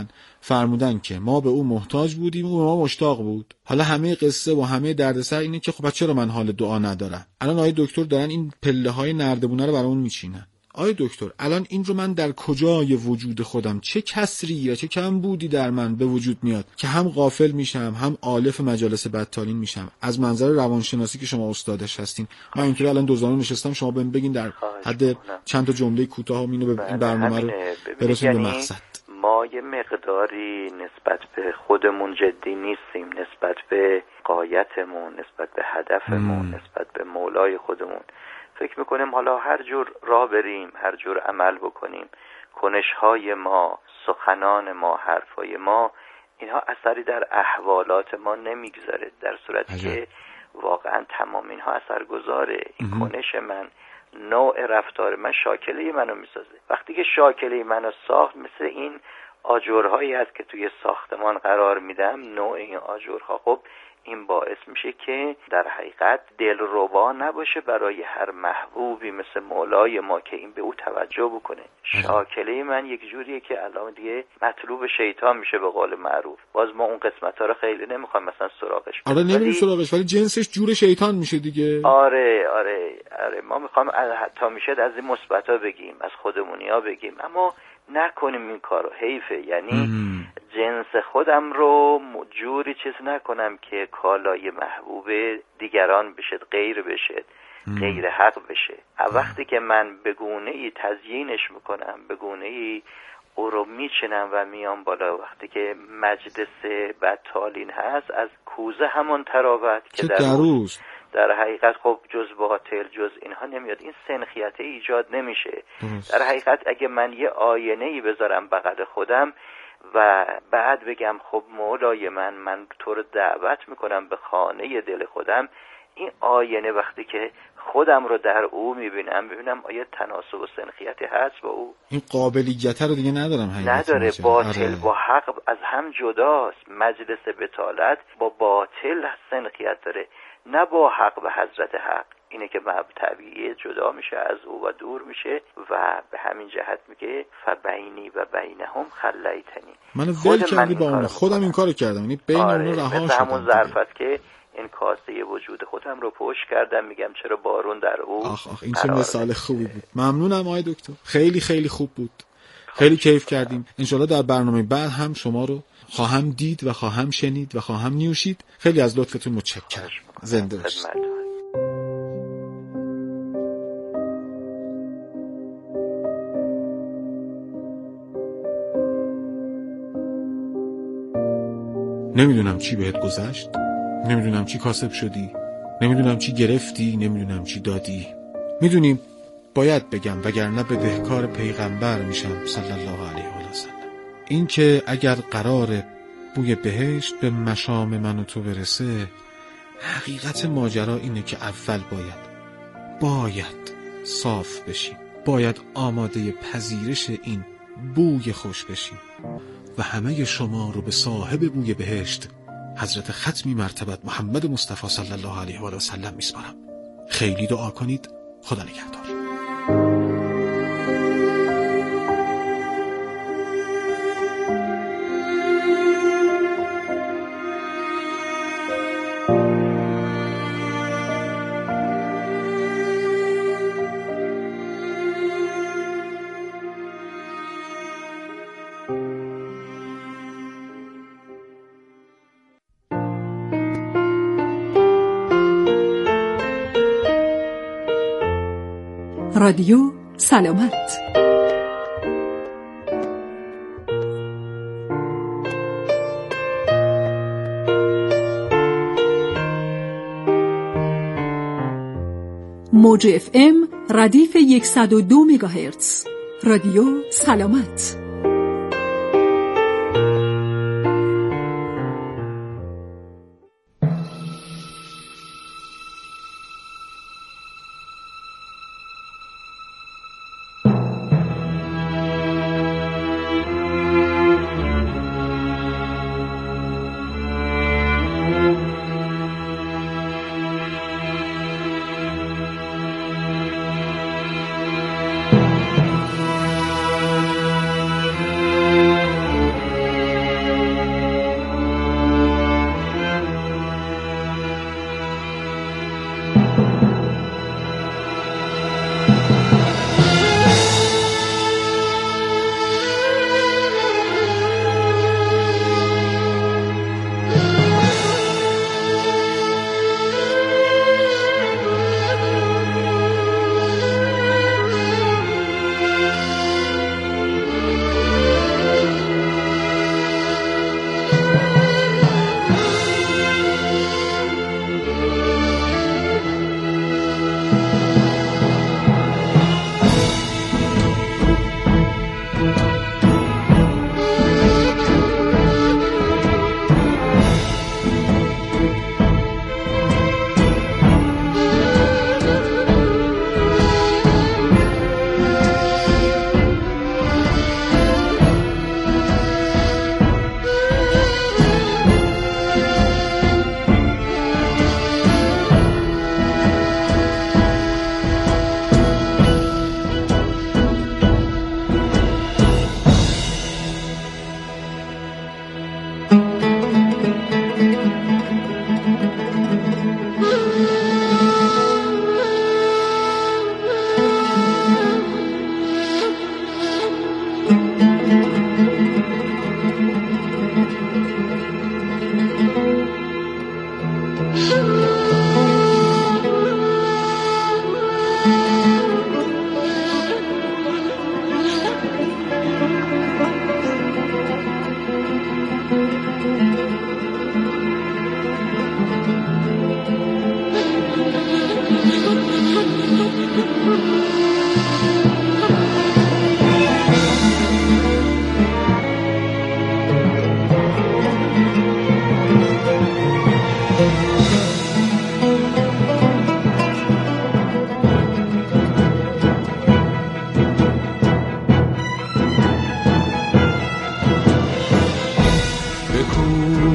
فرمودن که ما به او محتاج بودیم، او به ما مشتاق بود. حالا همه قصه و همه دردسر اینه که خب چرا من حال دعا ندارم؟ الان آقای دکتر دارن این پله‌های نردبونه رو برامون میچینن. آقای دکتر الان این رو من در کجای وجود خودم، چه کسری یا چه کم بودی در من به وجود میاد که هم غافل میشم، هم آلف مجالس بدتالین میشم؟ از منظر روانشناسی که شما استادش هستین، من اینطوری الان دوزانو نشستم، شما بهم بگین در حد چند تا جمله کوتاه اینو به این برنامه رو برسونیم به مقصد. ما یه مقداری نسبت به خودمون جدی نیستیم، نسبت به غایتمون، نسبت به هدفمون، نسبت به مولای خودمون. فکر میکنیم حالا هر جور راه بریم، هر جور عمل بکنیم، کنش‌های ما، سخنان ما، حرفای ما، اینها اثری در احوالات ما نمیگذاره، در صورتی که واقعا تمام اینها اثرگذاره. این کنش من، نوع رفتار من شاکله منو میسازه. وقتی که شاکله منو ساخت، مثل این آجرهایی هست که توی ساختمان قرار میدم، نوع این آجرها، خب این باعث میشه که در حقیقت دلربا نباشه برای هر محبوبی مثل مولای ما که این به او توجه بکنه. شاکله من یک جوریه که الان دیگه مطلوب شیطان میشه به قول معروف. باز ما اون قسمت‌ها رو خیلی نمیخوایم مثلا سراغش بریم. آره نمیریم سراغش، ولی جنسش جور شیطان میشه دیگه. آره ما میخوایم حتی میشه از این مثبت‌ها بگیم، از خودمونی‌ها بگیم، اما نکنیم این کارو. حیفه. یعنی جنس خودم رو جوری چیز نکنم که کالای محبوب دیگران بشه، غیر بشه، غیر حق بشه. وقتی که من به گونه‌ای تزیینش میکنم، به گونه‌ای او رو میچنم و میام بالا، وقتی که مجلس بدتالین هست، از کوزه همون تراوت که در حقیقت خب جز باطل، جز اینها نمیاد، این سنخیت ایجاد نمیشه. در حقیقت اگه من یه آینه‌ای بذارم بغل خودم و بعد بگم خب مولای من تو رو دعوت میکنم به خانه دل خودم، این آینه وقتی که خودم رو در او ببینم آیا تناسب و سنخیتی هست با او؟ این قابلیت رو دیگه نداره. باطل با حق از هم جداست. مجلس بتالت با باطل سنخیت داره، نه با حق و حضرت حق. اینه که طبیعی جدا میشه از او و دور میشه و به همین جهت میگه فبینی و بینهم خلیتنی. من ول کردی با اون، خودم این کارو کردم، یعنی بین اون رها شدم. همون ظرفت که این کاسه وجود خودم رو پشت کردم، میگم چرا بارون در او. این چه مثال خوبی بود. ممنونم آقای دکتر، خیلی خیلی خوب بود، خیلی کیف کردیم. انشالله در برنامه بعد هم شما رو خواهم دید و خواهم شنید و خواهم نیوشید. خیلی از لطفتون متشکرم. زنده باشید. نمیدونم چی بهت گذشت، نمیدونم چی کاسب شدی، نمیدونم چی گرفتی، نمیدونم چی دادی. میدونیم باید بگم وگرنه بدهکار پیغمبر میشم صلی الله علیه و سلم. این که اگر قراره بوی بهشت به مشام من و تو برسه، حقیقت ماجرا اینه که اول باید صاف بشیم، باید آماده پذیرش این بوی خوش بشیم و همه شما رو به صاحب بوی بهشت حضرت ختمی مرتبت محمد مصطفی صلی الله علیه و سلم میسپارم. خیلی دعا کنید. خدا نگهدار. رادیو سلامت. موج FM ردیف 102 مگاهرتز. رادیو سلامت.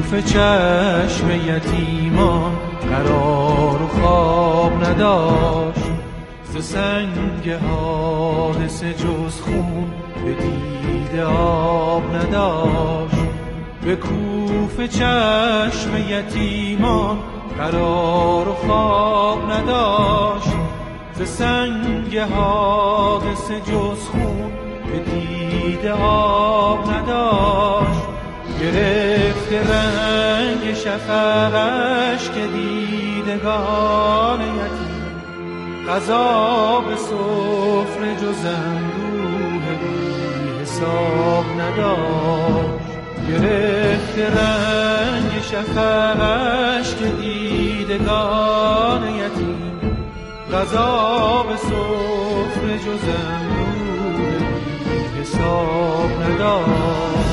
کوفه چشم یتیمان قرار و خواب نداشت، ز سنگ حادثه جز خون به دیده آب نداشت. به کوفه چشم یتیمان قرار و خواب نداشت، ز سنگ حادثه جز خون به دیده آب نداشت. گرفته رنگ شفقش که دیدگان یتیم، غذا به سفره جز اندوه بی حساب نداشت. گرفته رنگ شفقش که دیدگان یتیم، غذا به سفره جز اندوه بی حساب نداشت.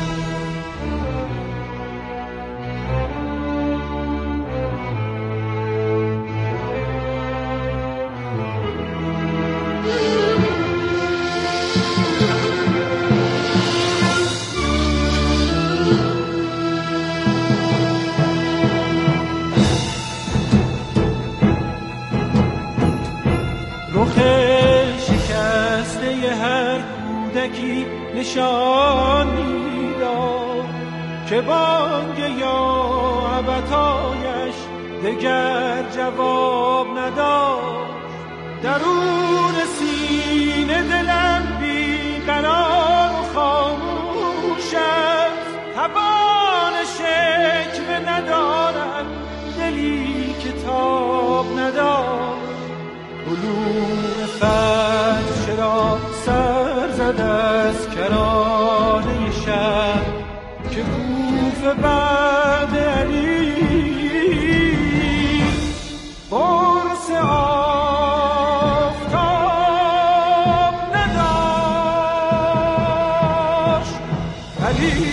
شکسته هر کودکی نشان میداد که بانگ یا ابتایش دگر جواب نداشت. درون سینه دلم بیقرار و خاموش است، توان شکوه ندارد دلی که تاب نداشت. علوم فتح چرا سر زد از کرانه شهر که کوفه بعد علی قرص آفتاب نداشت. علی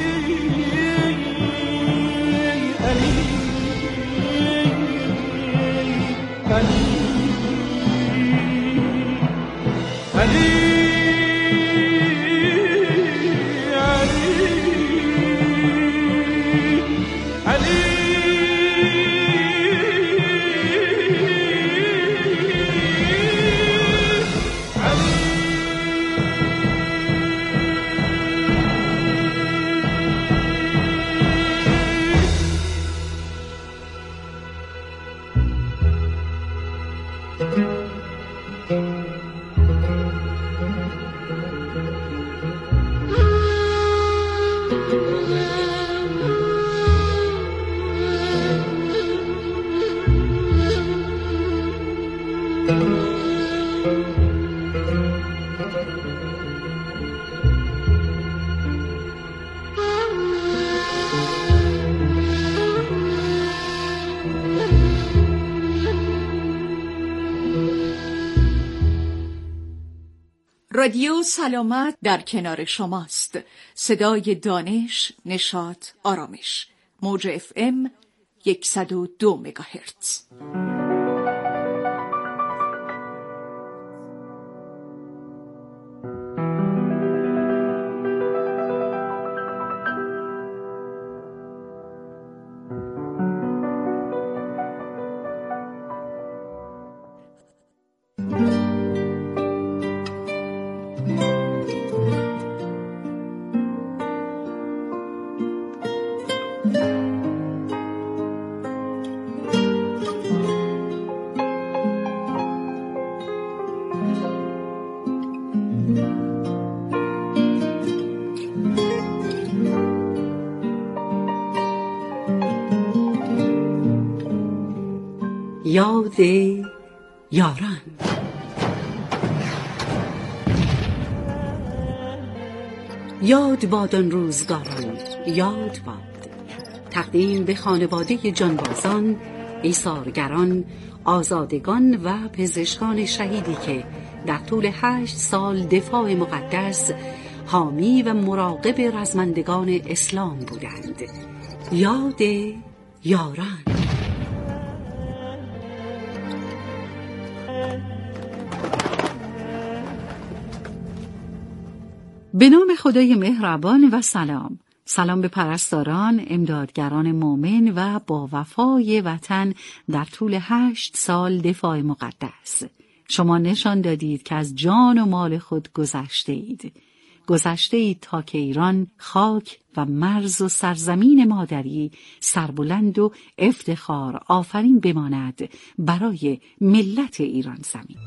رادیو سلامت در کنار شماست. صدای دانش، نشاط، آرامش. موج FM 102 مگاهرتز. یاد یاران. یاد باد آن روزگاران، یاد باد. تقدیم به خانواده جانبازان، ایثارگران، آزادگان و پزشکان شهیدی که در طول 8 سال دفاع مقدس، حامی و مراقب رزمندگان اسلام بودند. یاد یاران. به نام خدای مهربان و سلام. سلام به پرستاران، امدادگران مؤمن و با وفای وطن در طول 8 سال دفاع مقدس. شما نشان دادید که از جان و مال خود گذشته اید تا که ایران خاک و مرز و سرزمین مادری سربلند و افتخار آفرین بماند برای ملت ایران زمین.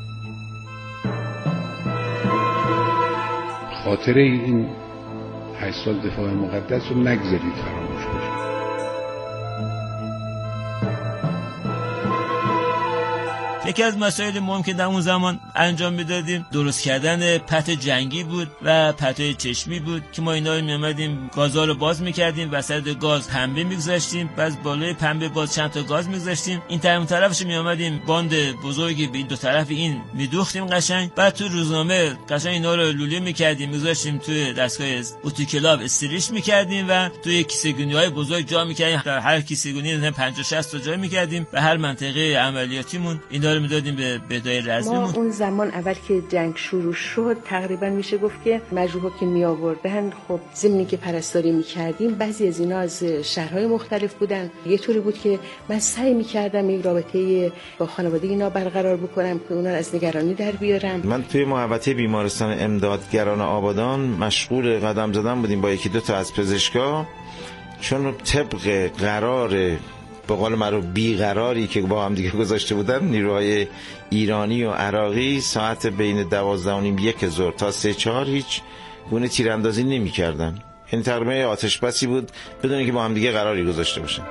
خاطره این 8 سال دفاع مقدس رو نگذارید فراموش بشه. یکی از مسائل مهم که در اون زمان انجام میدادیم درست کردن پت جنگی بود و پتهای چشمی بود که ما اینا رو میامدیم گازها رو باز میکردیم، وسط گاز پنبه میگذاشتیم، بعد بالای پنبه باز چند تا گاز میگذاشتیم، این طرفش میامدیم باند بزرگی به این دو طرف این میدوختیم قشنگ، بعد تو روزنامه قشنگ اینا رو لوله میکردیم میگذاشتیم توی دستگاه اتوکلاب استریش میکردیم و توی کیسه‌گونی‌های بزرگ جا میکردیم، در هر کیسه‌گونی 50-60 تا جا میکردیم و هر منطقه عملیاتیمون اینا رو میدادیم به بدای رزمیمون. ما اون زمان اول که جنگ شروع شد تقریبا میشه گفت که مجروحا که می آوردن، خب زمینی که پرستاری میکردیم بعضی از اینا از شهرهای مختلف بودن. یه طوری بود که من سعی میکردم یک رابطه با خانواده اینا برقرار بکنم که اونا از نگرانی در بیارم. من توی محوطه بیمارستان امدادگران آبادان مشغول قدم زدن بودیم با 1-2 تا از پزشکا، چون طبق قرار به قول معروف بیقراری که با هم دیگه گذاشته بودن نیروهای ایرانی و عراقی ساعت بین 12:30-1 ظهر تا 3-4 هیچ گونه تیراندازی نمی کردن. یعنی تقریبا آتش بسی بود بدون اینکه با هم دیگه قراری گذاشته باشن.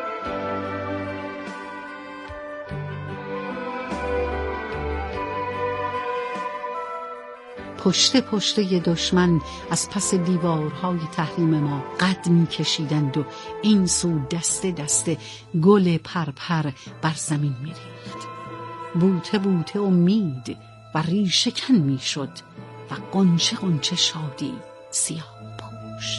پشت یه دشمن از پس دیوارهای تحریم ما قد می کشیدند و این سو دسته گل پرپر بر زمین می ریخت. بوته امید و ریشه کن می شد و قنچه شادی سیاه پوش.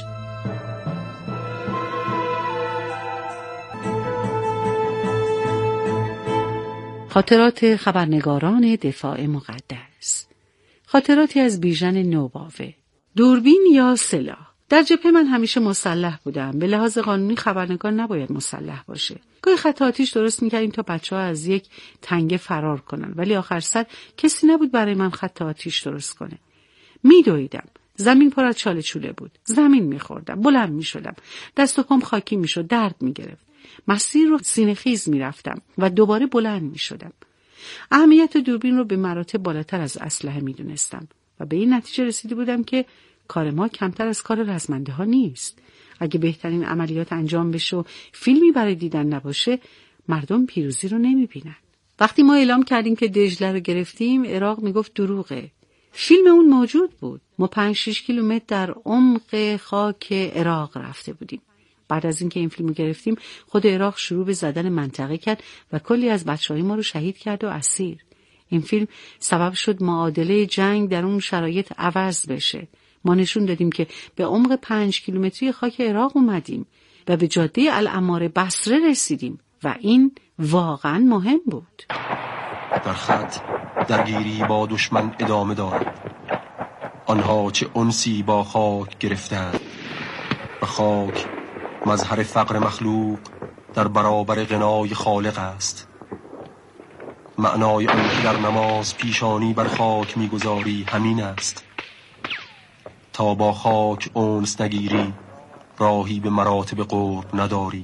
خاطرات خبرنگاران دفاع مقدس. خاطراتی از بیژن نوباوه. دوربین یا سلاح. در جبهه من همیشه مسلح بودم. به لحاظ قانونی خبرنگار نباید مسلح باشه. گاهی خط آتش درست می‌کردیم تا بچه‌ها از یک تنگه فرار کنن، ولی آخر سر کسی نبود برای من خط آتش درست کنه. میدویدم. زمین پر از چاله چوله بود. زمین می‌خوردم، بلند می‌شدم. دست و پام خاکی می‌شد، درد می‌گرفت. مسیر رو سینه‌خیز می‌رفتم و دوباره بلند می‌شدم. اهمیت دوربین رو به مراتب بالاتر از اسلحه میدونستم و به این نتیجه رسیده بودم که کار ما کمتر از کار رزمنده ها نیست. اگه بهترین عملیات انجام بشه و فیلمی برای دیدن نباشه، مردم پیروزی رو نمیبینن. وقتی ما اعلام کردیم که دجله رو گرفتیم، عراق میگفت دروغه. فیلم اون موجود بود. ما 5-6 کیلومتر در عمق خاک عراق رفته بودیم. بعد از اینکه این فیلمو گرفتیم، خود عراق شروع به زدن منطقه کرد و کلی از بچه‌های ما رو شهید کرد و اسیر. این فیلم سبب شد معادله جنگ در اون شرایط عوض بشه. ما نشون دادیم که به عمق 5 کیلومتری خاک عراق اومدیم و به جاده العماره بصره رسیدیم و این واقعا مهم بود. در خط درگیری با دشمن ادامه دارد. آنها چه انسی با خاک گرفتند و خاک مظهر فقر مخلوق در برابر غنای خالق است. معنای آن که در نماز پیشانی بر خاک میگذاری همین است. تا با خاک انس نگیری راهی به مراتب قرب نداری.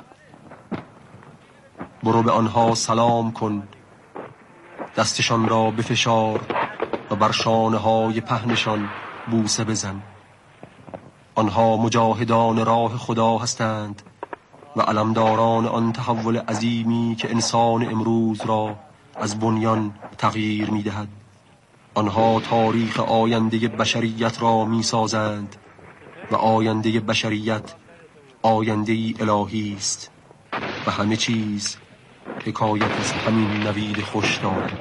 برو به آنها سلام کن، دستشان را بفشار و بر شانه های پهنشان بوسه بزن. آنها مجاهدان راه خدا هستند و علمداران آن تحول عظیمی که انسان امروز را از بنیان تغییر می‌دهد. آنها تاریخ آینده بشریت را می‌سازند و آینده بشریت آینده الهی است و همه چیز حکایت از همین نوید خوش دارد.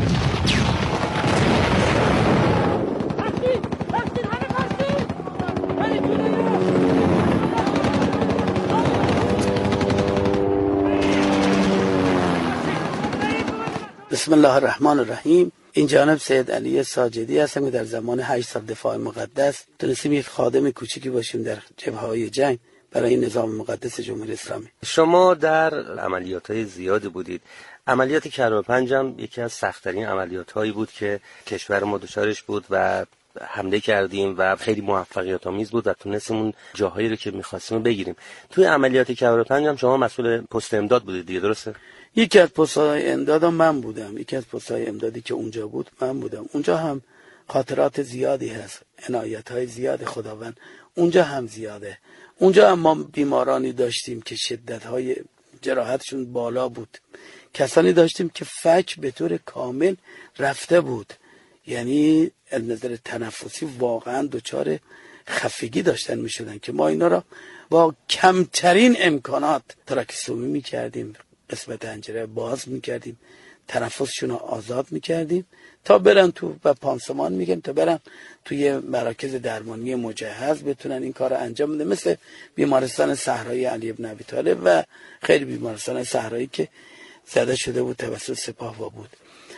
بسم الله الرحمن الرحیم. این جانب سید علی ساجدی هستم که در زمان 8 سال دفاع مقدس تونستیم یک خادم کوچیکی باشیم در جبهه‌های جنگ برای نظام مقدس جمهوری اسلامی. شما در عملیات‌های زیادی بودید. عملیات کربلا هم یکی از سخت‌ترین عملیات‌هایی بود که کشور ما دچارش بود و حمله کردیم و خیلی موفقیت‌آمیز بود و تونستیم اون جاهایی رو که می‌خواستیم بگیریم. توی عملیات کربلا هم شما مسئول پست امداد بودید دیگه، درسته؟ یکی از پست‌های امداد من بودم. یکی از پست‌های امدادی که اونجا بود من بودم. اونجا هم خاطرات زیادی هست، عنایت‌های زیاد خداوند اونجا هم زیاده. اونجا هم ما بیمارانی داشتیم که شدت‌های جراحتشون بالا بود. کسانی داشتیم که فک به طور کامل رفته بود، یعنی از نظر تنفسی واقعا دچار خفگی داشتن می‌شدن که ما اینا را با کمترین امکانات تراکیستومی می‌کردیم، قسمت حنجره باز می‌کردیم، تنفسشون رو آزاد می‌کردیم تا برن تو و پانسمان میگن تا برن توی مراکز درمانی مجهز بتونن این کار رو انجام بده، مثل بیمارستان صحرایی علی بن ابی طالب و خیلی بیمارستان صحرایی که زده شده بود توسط سپاه بود.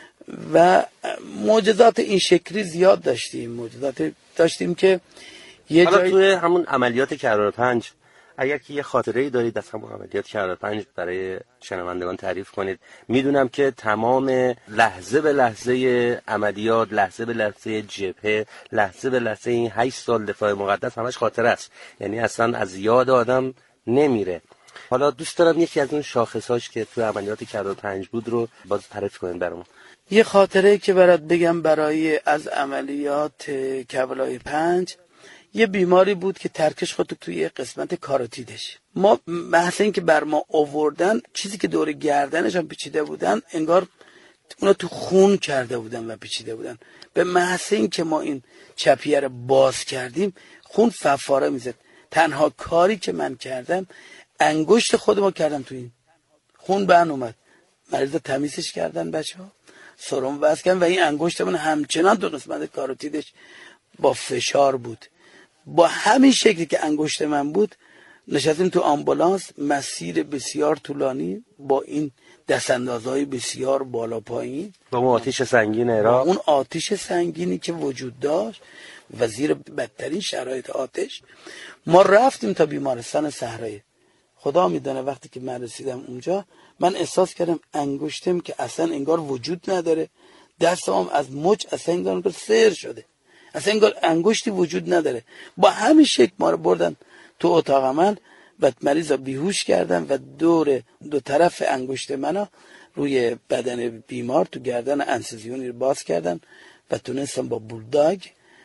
و معجزات این شکلی زیاد داشتیم. معجزات داشتیم که یه حالا جای توی همون عملیات کربلا اگر که یه خاطره‌ای دارید از همون عملیات کربلا برای شنوندگان تعریف کنید. میدونم که تمام لحظه به لحظه عملیات، لحظه به لحظه جبهه، لحظه به لحظه این 8 سال دفاع مقدس همش خاطره است، یعنی اصلا از یاد آدم نمیره. حالا دوست دارم یکی از اون شاخصاش که توی عملیات کربلا بود رو باز تعریف کنید برامون. یه خاطره که برات بگم برای از عملیات کربلای 5. یه بیماری بود که ترکش خود توی قسمت کاروتیدش. ما بحث این که بر ما آوردن چیزی که دور گردنش هم پیچیده بودن، انگار اونا تو خون کرده بودن و پیچیده بودن. به محض این که ما این چپیه رو باز کردیم خون فواره میزد. تنها کاری که من کردم انگشت خودمو کردم تو این خون بند اومد. مریض تمیزش کردن بچه‌ها، سرم وصل کردن و این انگشت من همچنان تو قسمت کاروتیدش با فشار بود. با همین شکلی که انگشت من بود نشستیم تو آمبولانس، مسیر بسیار طولانی با این دستاندازهای بسیار بالا پایین، با اون آتش سنگین عراق، اون آتش سنگینی که وجود داشت و زیر بدترین شرایط آتش ما رفتیم تا بیمارستان صحرایی. خدا میدونه وقتی که من رسیدم اونجا من احساس کردم انگشتم که اصلا انگار وجود نداره، دستم از مچ اصلا انگار سیر شده، اصلا انگار انگشتی وجود نداره. با همین شکل ما رو بردن تو اتاق عمل و مریض رو بیهوش کردن و دو طرف انگشت منو روی بدن بیمار تو گردن انسیزیونی رو باز کردن و تونستم با بولداگ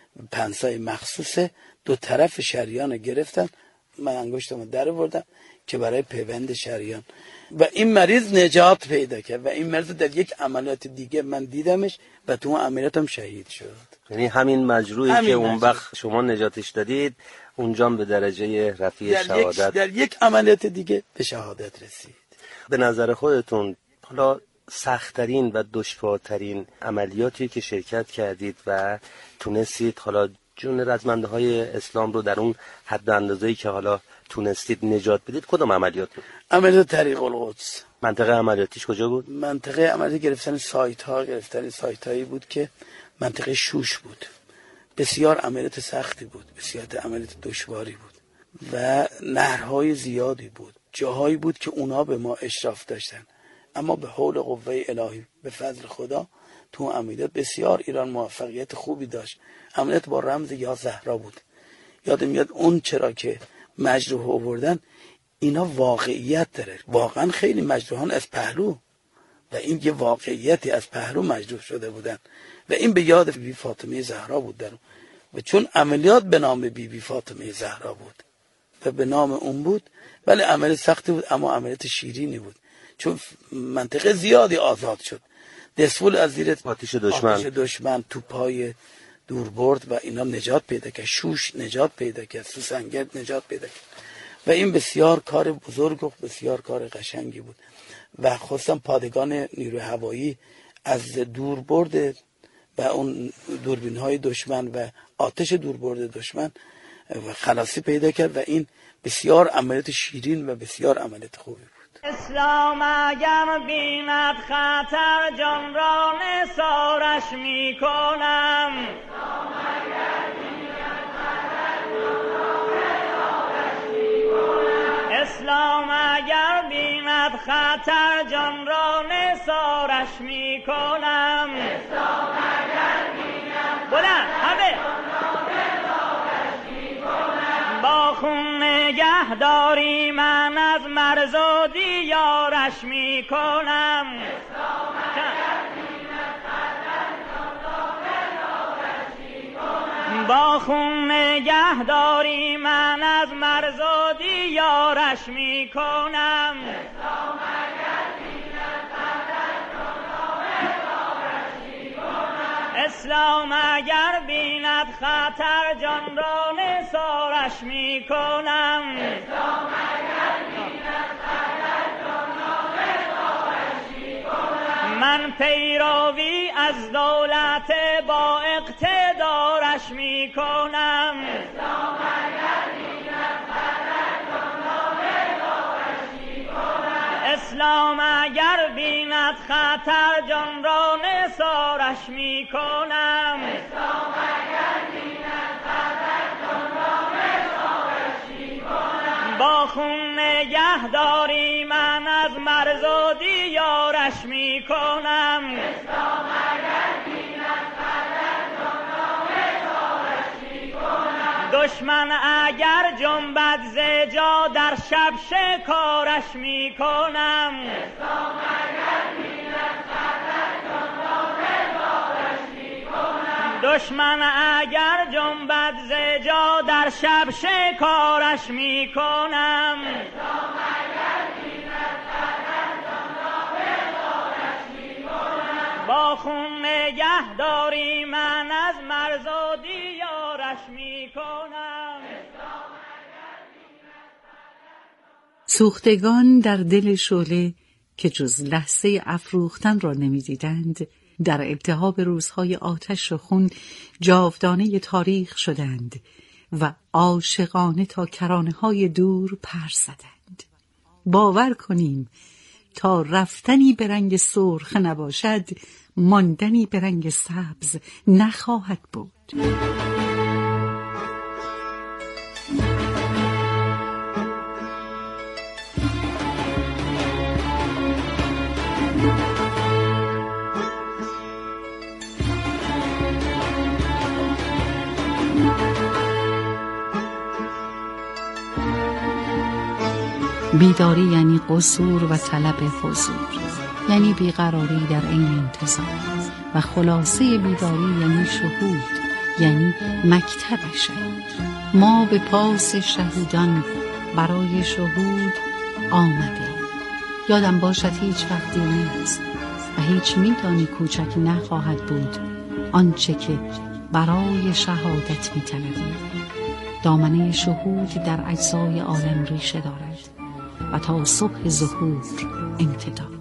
پنسای مخصوص دو طرف شریان گرفتن. من انگشتمو در آوردم که برای پیوند شریان و این مریض نجات پیدا کرد و این مریض در یک عملیات دیگه من دیدمش و تو اون عملیاتم شهید شد. یعنی همین مجروحی که اون وقت شما نجاتش دادید اونجا به درجه رفیع شهادت در یک عملیات دیگه به شهادت رسید. به نظر خودتون حالا سخت‌ترین و دشوارترین عملیاتی که شرکت کردید و تونستید حالا جون رزمنده‌های اسلام رو در اون حد و اندازه‌ای که حالا تونستید نجات بدید کدوم عملیات بود؟ عملیات طریق القدس. منطقه عملیاتیش کجا بود؟ منطقه عملیاتی گرفتن سایت‌هایی بود که منطقه شوش بود. بسیار عملیات سختی بود، بسیار عملیات دشواری بود و نهرهای زیادی بود. جاهایی بود که اونا به ما اشراف داشتن، اما به حول قوه الهی به فضل خدا تو عملیات بسیار ایران موفقیت خوبی داشت. عملیات با رمز یا زهرا بود. یادم میاد اون چرا که مجروح آوردن اینا واقعیت داره، واقعا خیلی مجروحان از پهلو و این یه واقعیتی از پهلو مجروح شده بودن و این به یاد بیبی فاطمه زهرا بود در و چون عملیات به نام بیبی فاطمه زهرا بود و به نام اون بود، ولی عملیات سختی بود اما عملیات شیرینی بود چون منطقه زیادی آزاد شد. دسفول از زیر آتش دشمن تو پای دور برد و اینا نجات پیدا کرد، شوش نجات پیدا کرد، سوسنگر نجات پیدا کرد و این بسیار کار بزرگ و بسیار کار قشنگی بود و خصوصا پادگان نیروی هوایی از دوربرد و اون دوربین‌های دشمن و آتش دوربرد دشمن خلاصی پیدا کرد و این بسیار عملیات شیرین و بسیار عملیات خوبی بود. اسلام اگر بیند خطر جان را نثارش میکنم، اسلام اگر بیند خطر جان را نثارش میکنم، اسلام اگر بیند بلند همه با خون نگه داری من از مرز و دیارش میکنم، اسلام اگر بیند خطر جان را نثارش میکنم، با خون نگه داری من از مرز و دیارش میکنم، اسلام اگر بیند خطر جان را نثارش میکنم، اسلام اگر بیند خطر جان را نثارش میکنم، اسلام اگر بیند خطر جان را نثارش میکنم، من پیروی از دولت با اقتدارش میکنم، اسلام اگر بیند خطر جان را نثارش میکنم، اسلام اگر بیند خطر جان را نثارش میکنم، اسلام اگر بیند خطر جان را نثارش میکنم، با خون نگه داری من از مرز و دیارش میکنم، اسلام اگر بیند خطر جان را نثارش میکنم، دشمن اگر جنبد ز جا در شب شکارش میکنم، اسلام اگر بیند خطر جان را نثارش میکنم، دشمن اگر جنبد ز جا در شب شکارش میکنم، اسلام اگر بیند خطر جان را نثارش میکنم، با خون نگه داری من از مرز و دیارش میکنم. سوختگان در دل شعله که جز لحظه افروختن را نمی‌دیدند، در التهاب روزهای آتش و خون جاودانه تاریخ شدند و عاشقانه تا کرانه‌های دور پر زدند. باور کنیم تا رفتنی به رنگ سرخ نباشد، ماندنی به رنگ سبز نخواهد بود. بیداری یعنی قصور و طلب حضور، یعنی بیقراری در این انتظار، و خلاصه بیداری یعنی شهود، یعنی مکتب شهید. ما به پاس شهیدان برای شهود آمده. یادم باشد هیچ وقت دیر نیست و هیچ میدانی کوچک نخواهد بود آنچه که برای شهادت می‌طلبی. دامنه شهود در اجزای عالم ریشه دارد و تا صبح ظهور امتداد.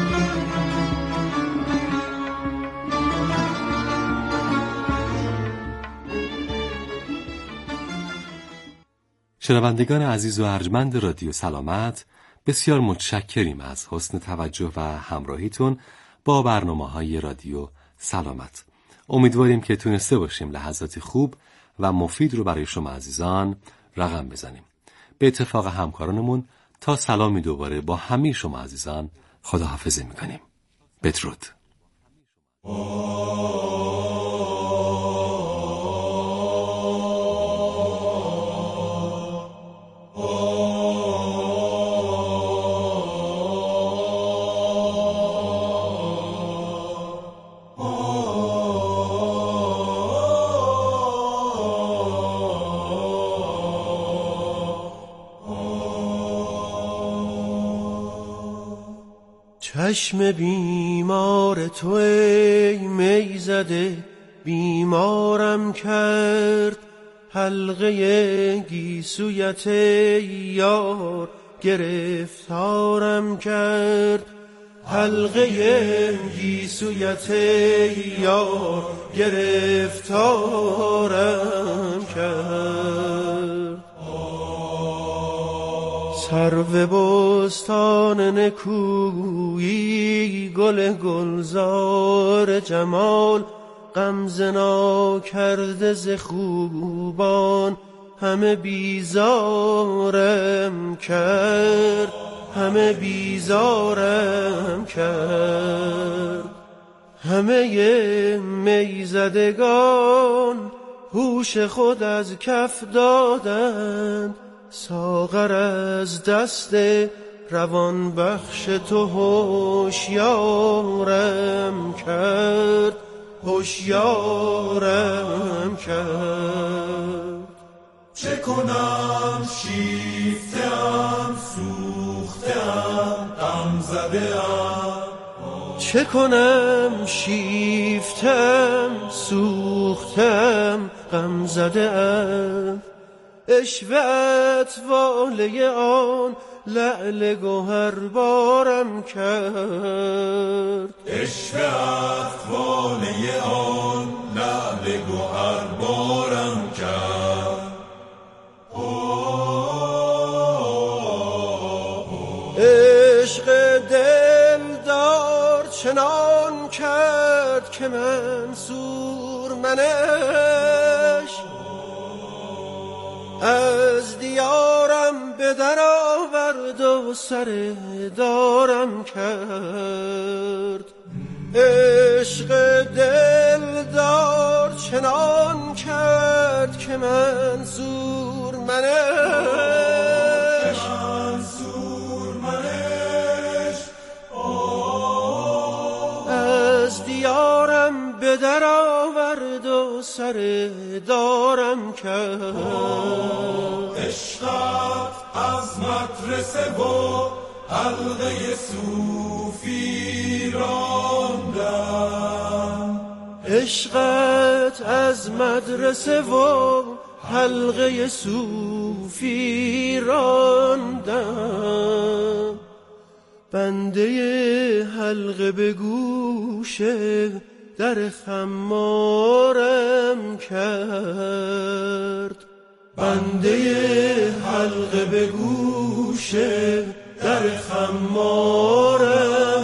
شنوندگان عزیز و ارجمند رادیو سلامت، بسیار متشکریم از حسن توجه و همراهیتون با برنامه‌های رادیو سلامت. امیدواریم که تونسته باشیم لحظات خوب و مفید رو برای شما عزیزان رقم بزنیم. به اتفاق همکارانمون تا سلامی دوباره با همه شما عزیزان خداحافظی میکنیم. بدرود. چشم بیمار تو ای می زده بیمارم کرد، حلقه گیسویت ای یار گرفتارم کرد. حلقه گیسویت یار گرفتارم کرد. سرو بستان نکویی گل گلزار جمال غمزه ناکرده ز خوبان همه بیزارم کرد، همه بیزارم کرد. همه میزدگان هوش خود از کف دادند، ساغر از دست روان بخش تو هوشیارم کرد، هوشیارم کرد. چه کنم شیفته‌ام، سوخته‌ام، غم زده‌ام. چه کنم شیفتم، سوختم، غم زده‌ام. عشوه‌ات واله آن لعل گوهر بارم کرد. عشوه‌ات واله آن لعل گوهر بارم کرد. عشق دلدار چنان کرد که منصور منش از دیارم به در آورد و سر دارم کرد. عشق دلدار چنان کرد که منصور منش از دیارم به در آورد و سر دارم کرد. عشقت از مدرسه و حلقه صوفی راندم. عشقت از مدرسه و حلقه صوفی راندم. بنده حلقه به گوش در خمارم کرد. بنده حلقه به گوش در خمارم